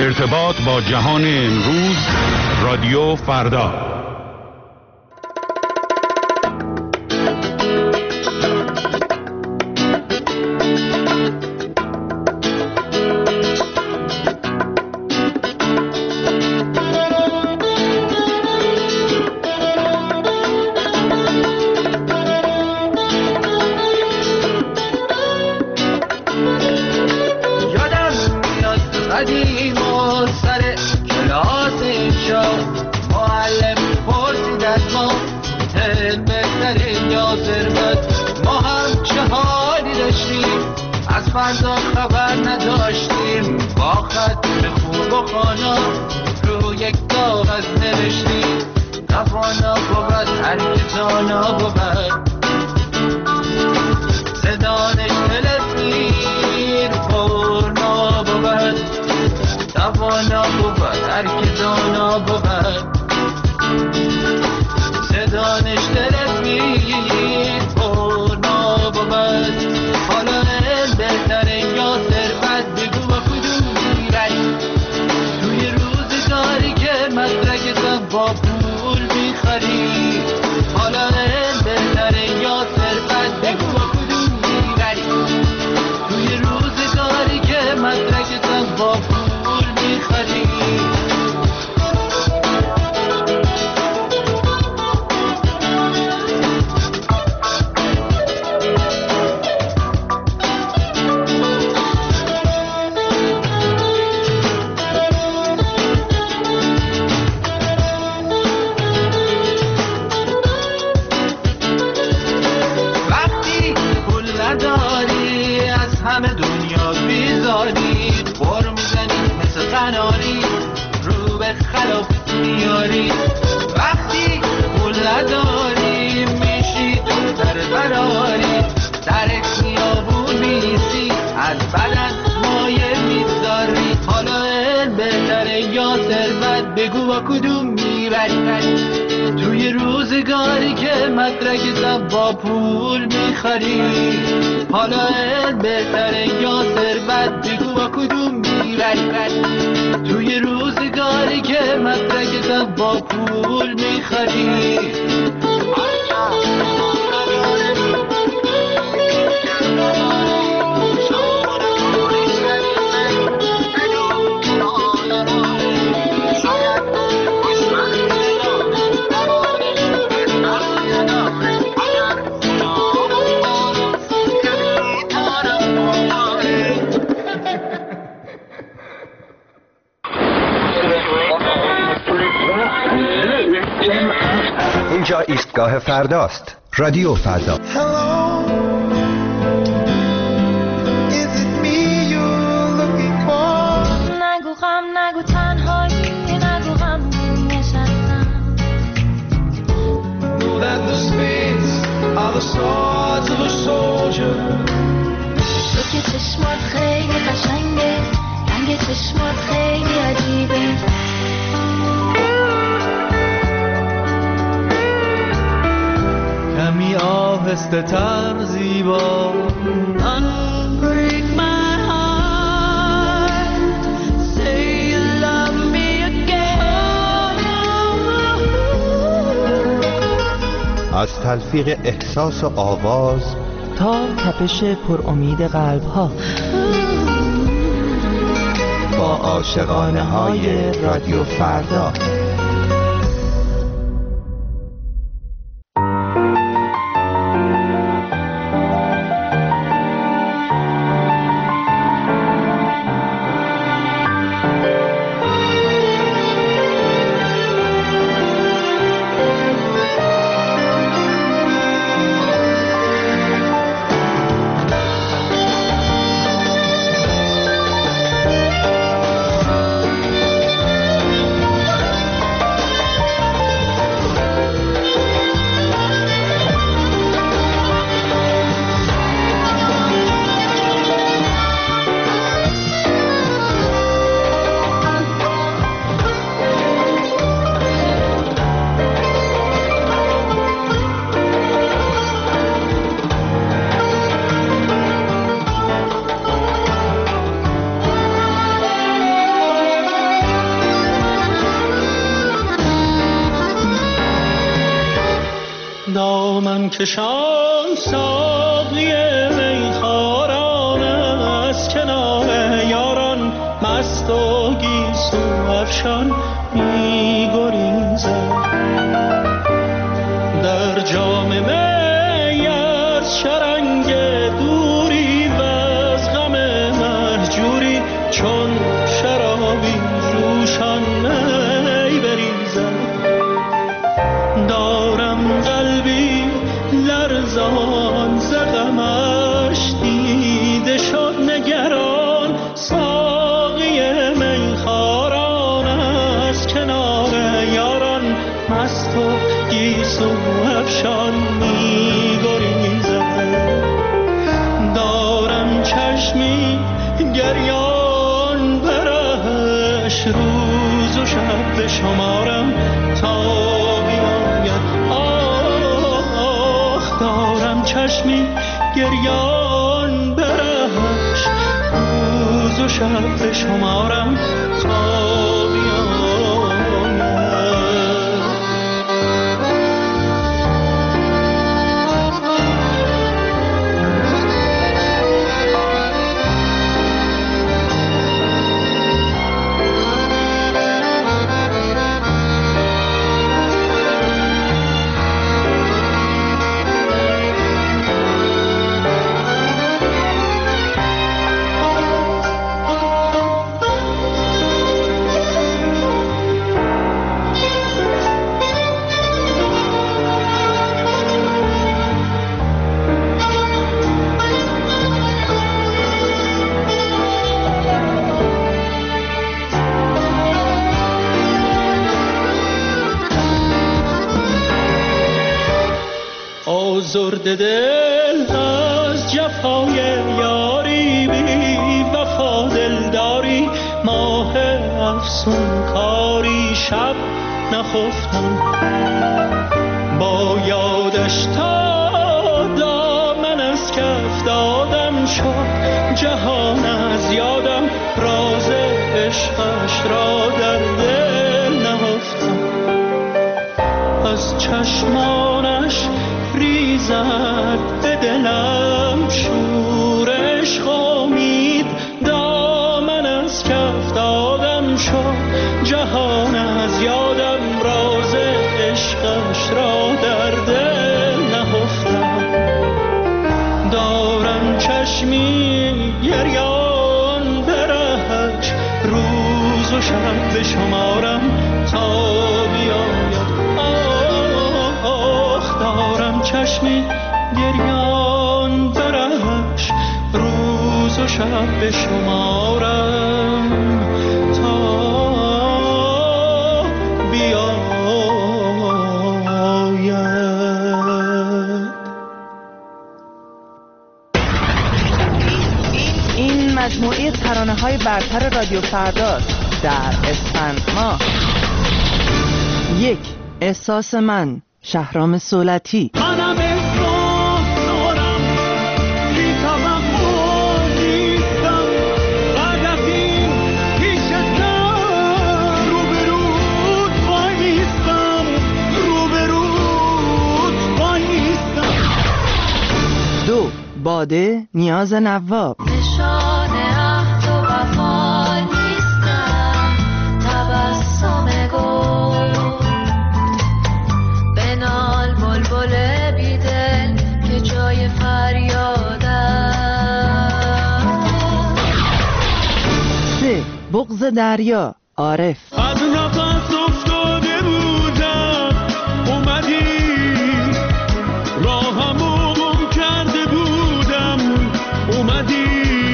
ارتباط با جهان امروز، رادیو فردا. فردا خبر نداشتیم، با خط خوب و خانا رو یک کاغذ نوشتیم. توانا بود هر که دانا بود، صدانش دلسیر پرنا بود. توانا بود هر که دانا بود، صدانش دلسیر پرنا بود. حالا بهتره یا ثروت، بگو با کدوم میبری؟ توی روزگاری که مدرکتم با پول میخری. حالا بهتره یا ثروت، بگو با کدوم میبری؟ توی روزگاری که مدرکتم با پول میخری. همه دنیا بیزاری، بار میزنی مثل قناری، رو به خلاف میاری. وقتی پول نداری میشی تو در براری، در خیابون میسی از بدن مایه میذاری. حالا بهتره یا ثروت، بگو با کدوم میبری؟ توی روزگاری که مدرکتم با پول میخری. حالا بهتره یا ثروت، بگو با کدوم میبری؟ توی روزگاری که مدرکتم با پول میخری. اینجا ایستگاه فرداست. رادیو فردا. نگو غم، نگو تنهایی، نگو غم نشستم. تو که چشمات خیلی قشنگه، رنگ چشمات خیلی عجیبه. کمی آهسته تر زیبا. Unbreak my heart, say you love me again. از تلفیق احساس و آواز تا تپش پر امید قلب ها، با عاشقانه های رادیو فردا. کشان ساقی میخواران از کنار یاران مست و گیسو افشان می‌گریزد. در جام می از شرنگ دوری و از غم مهجوری چون شرابی جوشان می بریزد. دارم قلبی لرزان ز غمش دیده شد نگران ساقی میخواران از کنار یاران مست و گیسو افشان می‌گریزد. دارم چشمی گریان برش روز و شب بشمارم تا بیاید. آخ دارم چشمی گریان برش روز و شب بشمارم تا بیاید. آزرده دل از جفای یاری بی وفا دلداری ماه افسون کاری شب نخفتم با یادش تا دامن از کف دادم شد جهان از یادم راز عشقش را در دل نهفتم. از چشمانش ریزد به دلم شور عشق امید دامن از کف دادم شد جهان از یادم راز عشقش را در دل نهفتم. دارم چشمی گریان برهش روز و شب بشمارم تا بیاید. دارم چشمی گریان برش روز و شب بشمارم تا بیاید. این مجموعه ترانه‌های برتر رادیو فرداست. در اسفند ماه 1. احساس من، شهرام صولتی. منم احساس دارم بی توقع نیستم بعد از این پیشتم روبروت وایستم روبروت وایستم. 2. باده، نیاز نواب. نشان عهد و وفا نیستم تبسم گل بنال بلبل بیدل که جای فریادم. 3. بغض دریا، عارف. از نفس افتاده بودم اومدی راهمو گم کرده بودم اومدی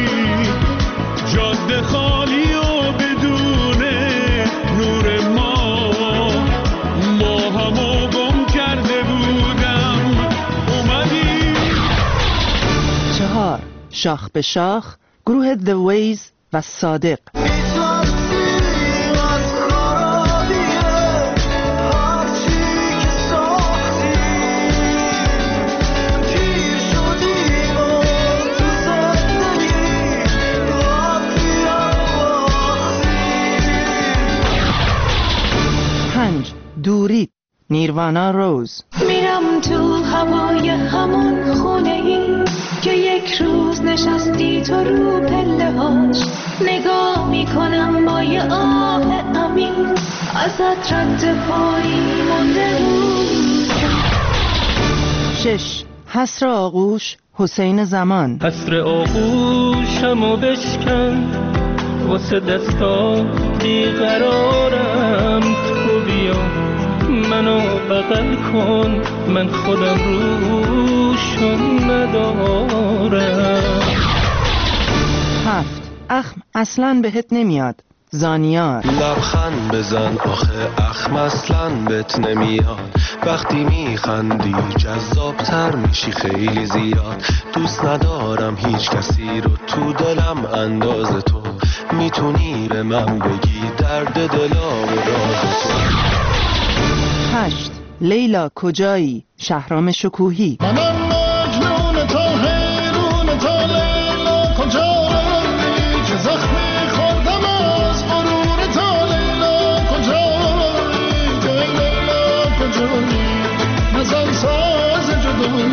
جاده خالی و بدون نور ما همو گم کرده بودم اومدی. 4. شاخ به شاخ، گروه The Ways و صادق. دوری، نیروانا روز. میرم تو هوای همون خونه ای که یک روز نشستی تو رو پله هاش. نگاه میکنم با یه آه عمیق ازت رد پایی مونده بود. 6. حسر آغوش حسین زمان. حسر آغوشمو بشکن واسه دستا بیقرارم. تو بیا منو بغل کن من خودم روشون ندارم. 7. اخم اصلاً بهت نمیاد زانیار. لبخند بزن آخه اخم اصلاً بهت نمیاد. وقتی میخندی جذابتر میشی خیلی زیاد. دوست ندارم هیچ کسی رو تو دلم انداز تو. میتونی به من بگی درد دلا و راز تو. 8. لیلا کجایی شهرام شکوهی. منم مجنون تا حیرون تا لیلا کجایی که زخمی خوردم از غرور تا لیلا کجایی که لیلا کجایی نزن ساز جدایی.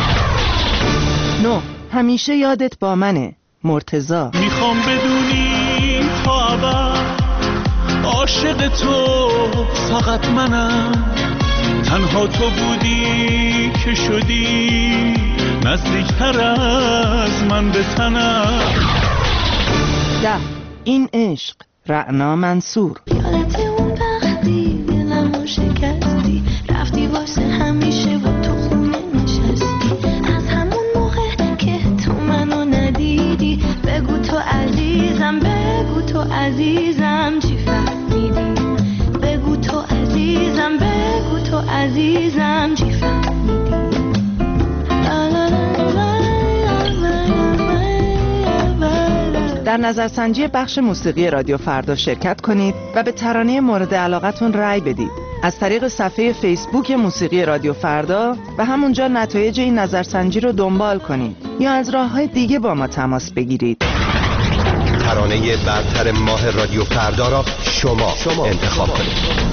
9. همیشه یادت با منه مرتضی. میخوام بدونی تا ابد عاشق تو فقط منم. تنها تو بودی که شدی نزدیکتر از من به تنم. 10. این عشق رعنا منصور. یادت اون وقتی دلمو شکستی رفتی واسه همیشه و تو خونه نشستی. از همون موقع که تو منو ندیدی بگو تو عزیزم بگو تو عزیزم چی فهمیدی. بگو تو عزیزم بگو تو عزیزم چی فهمیدی. در نظرسنجی بخش موسیقی رادیو فردا شرکت کنید و به ترانه مورد علاقتون رأی بدید از طریق صفحه فیسبوک موسیقی رادیو فردا و همونجا نتایج این نظرسنجی رو دنبال کنید یا از راه‌های دیگه با ما تماس بگیرید. ترانه برتر ماه رادیو فردا را شما انتخاب کنید.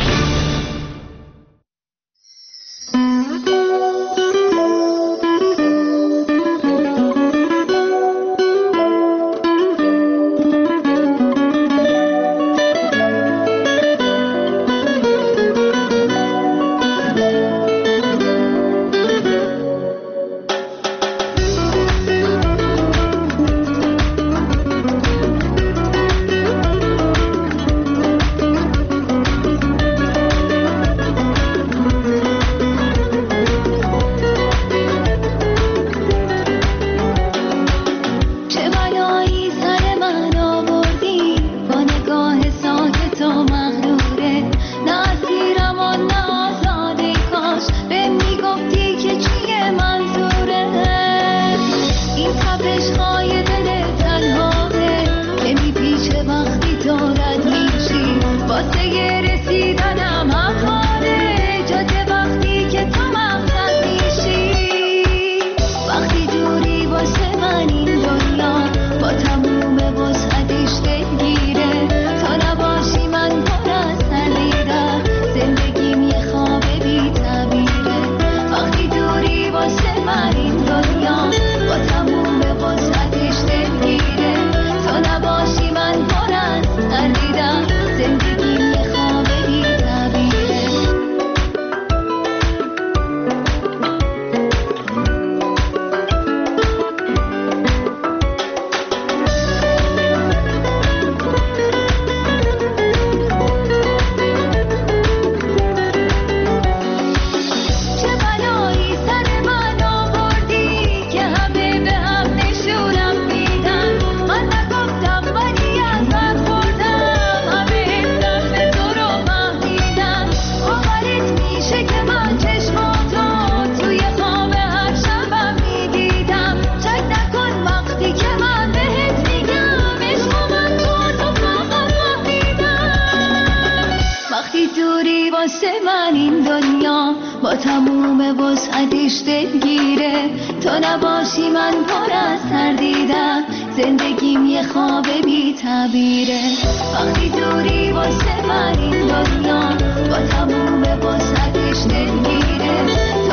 واسه من این دنیا با تموم وسعتش دلگیره. تو نباشی من پر از تردیدم، زندگیم یه خواب بی تعبیره. وقتی دوری واسه من این دنیا با تموم وسعتش دلگیره. تو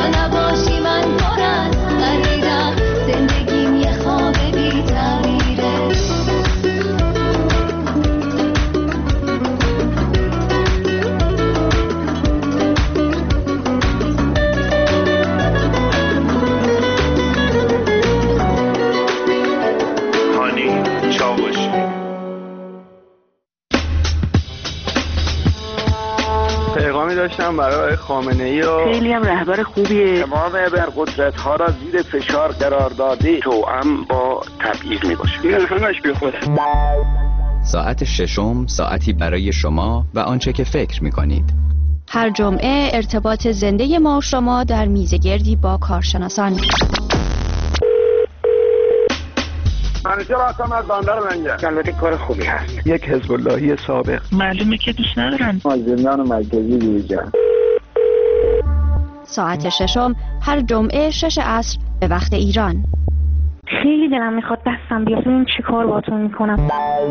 تو نباشی من پر از غریبم، زندگیم یه خواب بی تعبیره. پیغامی داشتم برای خامنه‌ای و خیلی هم رهبر خوبیه. تمام ابرقدرت‌ها را زیر فشار قرار داده، توأم با تبعیض میباشه. این همش بیخوده. ساعت ششم ساعتی برای شما و آنچه که فکر می‌کنید. هر جمعه ارتباط زنده ما و شما در میزگردی با کارشناسان. منیجر هستم از بندر منجر. البته کار خوبی هست. یک حزب اللهی سابق. معلومه که دوست ندارن. از زندان مرکزی بیرون. ساعت ششم هر جمعه 6 عصر به وقت ایران. خیلی دلم میخواد دستم بیاد ببینم چی کار باهاتون میکنم.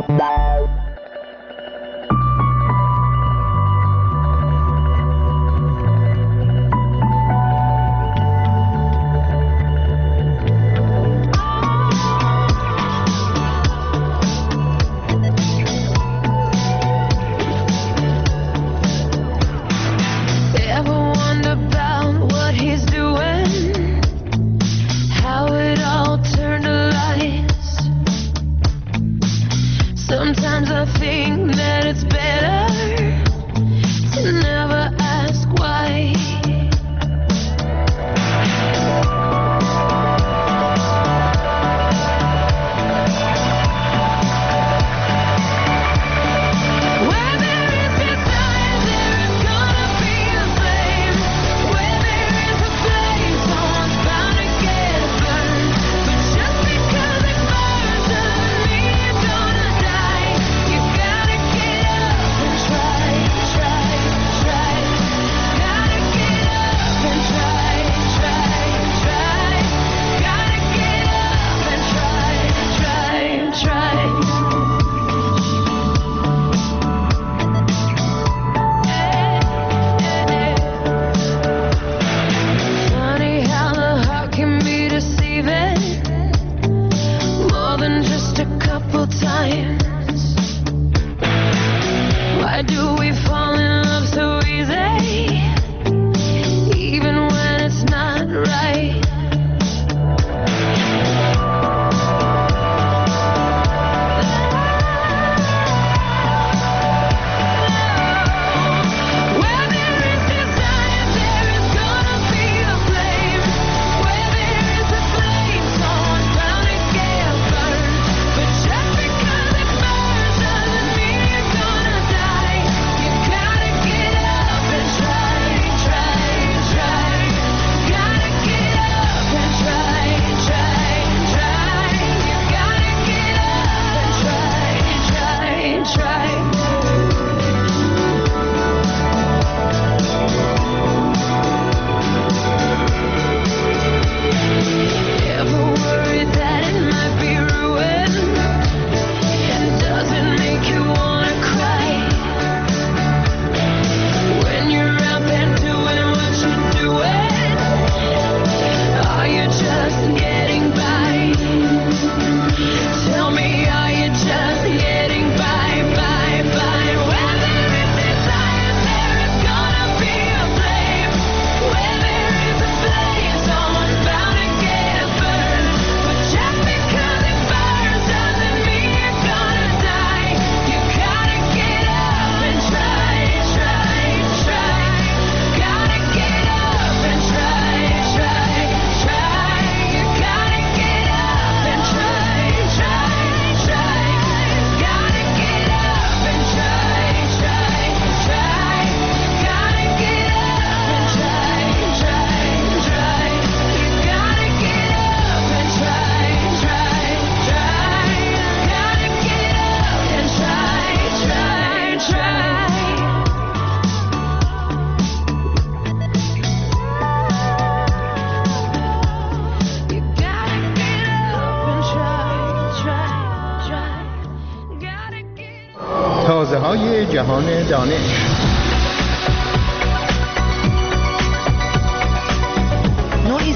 تازه‌های جهان دانش.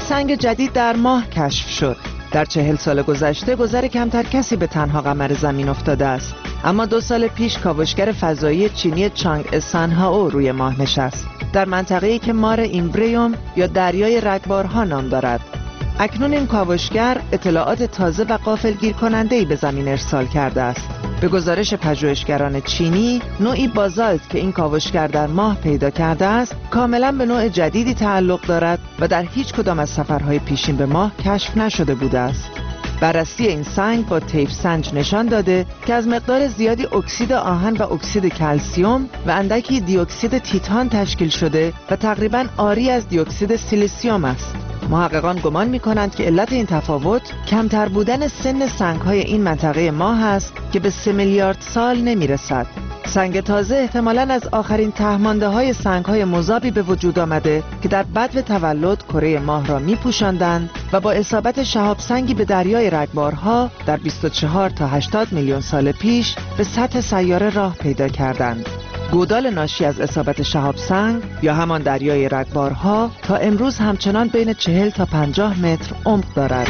سنگ جدید در ماه کشف شد. در 40 سال گذشته گذر کمتر کسی به تنها قمر زمین افتاده است. اما 2 سال پیش کاوشگر فضایی چینی چانگ سانهائو روی ماه نشست، در منطقه‌ای که مار ایمبریوم یا دریای رگبارها نام دارد. اکنون این کاوشگر اطلاعات تازه و غافلگیر کننده‌ای به زمین ارسال کرده است. به گزارش پژوهشگران چینی، نوعی بازالت که این کاوشگر در ماه پیدا کرده است، کاملا به نوع جدیدی تعلق دارد و در هیچ کدام از سفرهای پیشین به ماه کشف نشده بوده است. بررسی این سنگ با طیف سنج نشان داده که از مقدار زیادی اکسید آهن و اکسید کلسیم و اندکی دی اکسید تیتان تشکیل شده و تقریباً عاری از دی اکسید سیلیسیوم است. محققان گمان می‌کنند که علت این تفاوت کمتر بودن سن سنگ‌های این منطقه ماه است که به 3 میلیارد سال نمی‌رسد. سنگ تازه احتمالاً از آخرین ته‌مانده‌های سنگ‌های مذابی به وجود آمده که در بدو تولد کره ماه را می‌پوشاندند و با اصابت شهاب سنگی به دریای رگبارها در 24 تا 80 میلیون سال پیش به سطح سیاره راه پیدا کردند. گودال ناشی از اصابت شهاب سنگ یا همان دریای رگبارها تا امروز همچنان بین 40 تا 50 متر عمق دارد.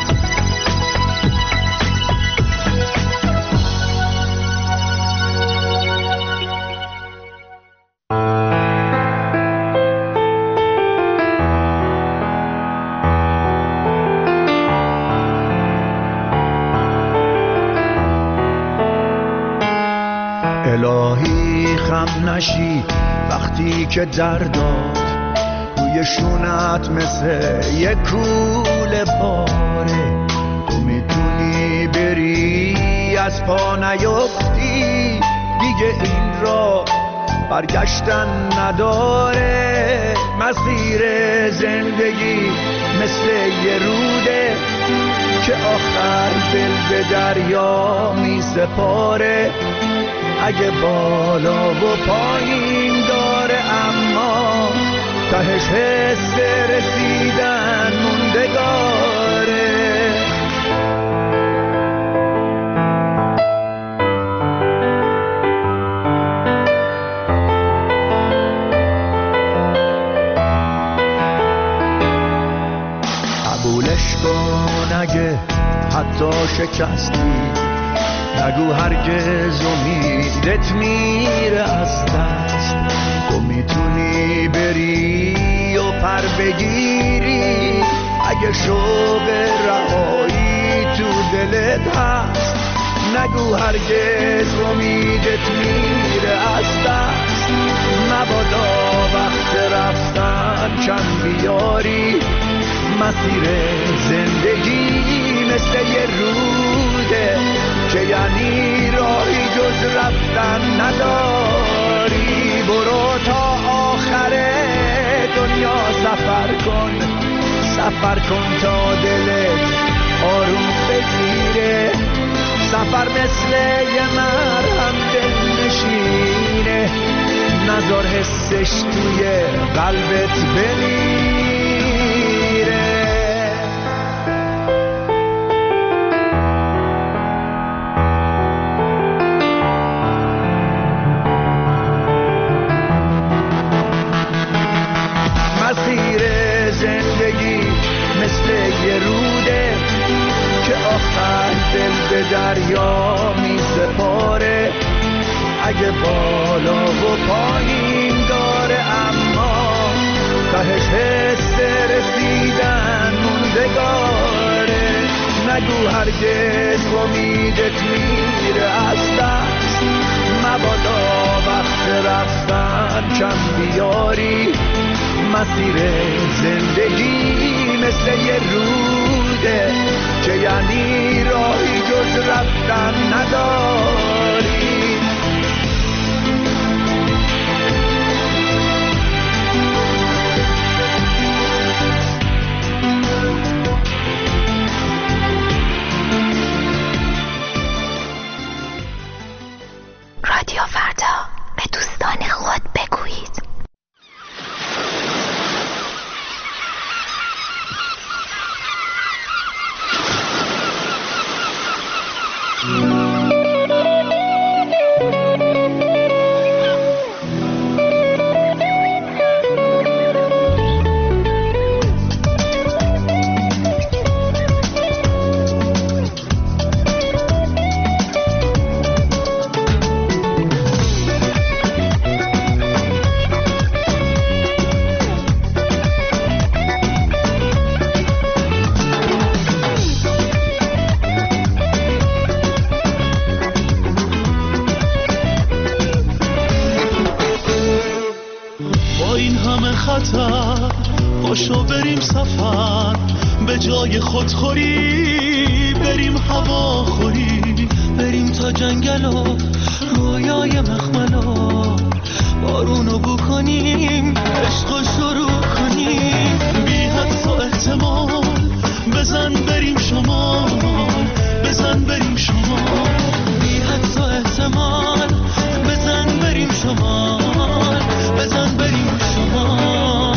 الهی خم نشی وقتی که درداد روی شونت مثل یک کوله پاره، تو میتونی بری از پا نیفتی، دیگه این را برگشتن نداره. مسیر زندگی مثل یه روده که آخر دل به دریا می سپاره. اگه بالا و پایین داره اما تهش حس رسیدن موندگاره. قبولش کن اگه حتی شکستی، نگو هرگز امیدت میره از دست. تو میتونی بری و پر بگیری اگه شوق رهایی تو دلت هست. نگو هرگز امیدت میره از دست. مبادا وقت رفتن کم بیاری. مسیر زندگی مثل یه روده که یعنی راهی جز رفتن نداری. برو تا آخر دنیا سفر کن تا دلت آروم بگیره. سفر مثل یه مرهم دل نشینه، نذار حسش توی قلبت بمیره. مسیر زندگی مثل یه روده که آخر دل به دریا می سپاره. اگه بالا و پایین داره اما تهش حس رسیدن موندگاره. نگو هرگز امیدت میره از دست. مبادا وقت رفتن کم بیاری. مسیر زندگی مثل یه روده که یعنی راهی جز رفتن نداری. رادیو فردا، به دوستان خود بگویید. پاشو بریم سفر به جای خودخوری، بریم هواخوری، بریم تا جنگل و رویای مخملا، بارونو بو کنیم، عشقو شروع کنیم، بی حدس و احتمال بزن بریم شمال، بزن بریم شمال، بی حدس و احتمال بزن بریم شمال، بزن بریم شمال.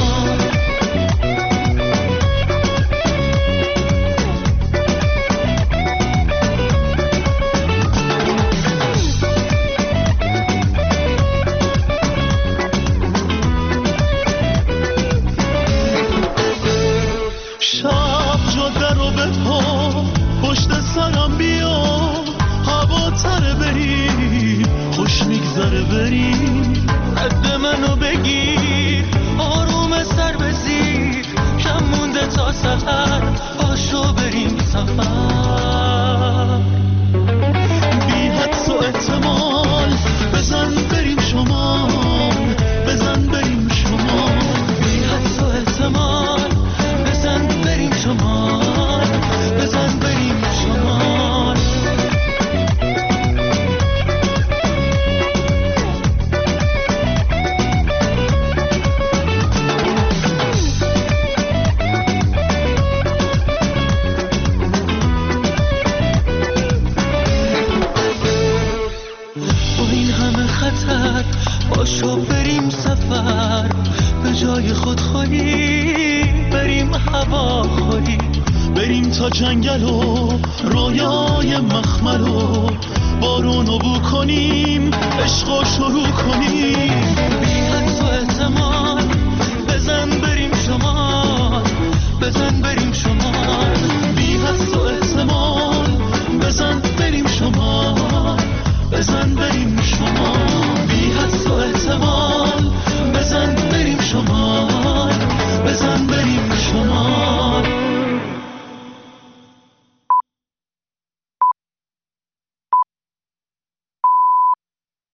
پشت سرم بیا هوا تره بریم، خوش میگذره بریم، رد منو بگیر، آروم سر بزیر، کم مونده تا سفر، پاشو بریم سفر، بی حدس و احتمال بزن بریم شمال، بزن بریم شمال، بی حدس و احتمال بزن بریم شمال، بزن بریم شمال. با این همه خطر پاشو بریم سفر، به جای خودخوری بریم هواخوری، بریم تا جنگل و رویای مخمل و بارونو بو کنیم، عشقو شروع کنیم،